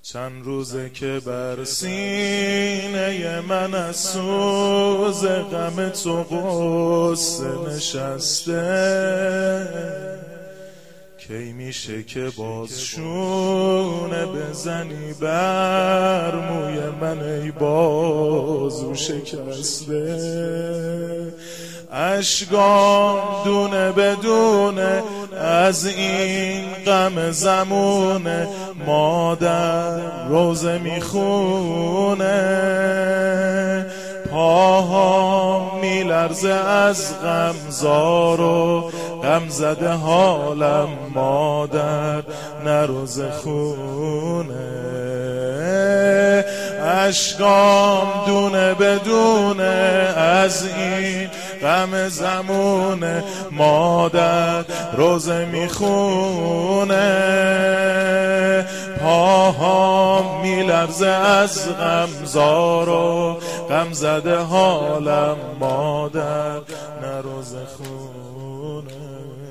چند روزه که بر سینه من از سوز غم تو غصه نشسته، کی میشه که باز شونه بزنی بر موی من ای بازو شکسته؟ اشکام دونه بدونه از این غم زمونه، مادر روزه میخونه، پاها میلرزه از غم زار و غم زده حالم، مادر نروزه خونه. اشکام دونه بدونه از این غم زمونه، مادر روزه میخونه، پاهام میلرزه از غم زار و غم زده حالم، مادر نروزه خونه.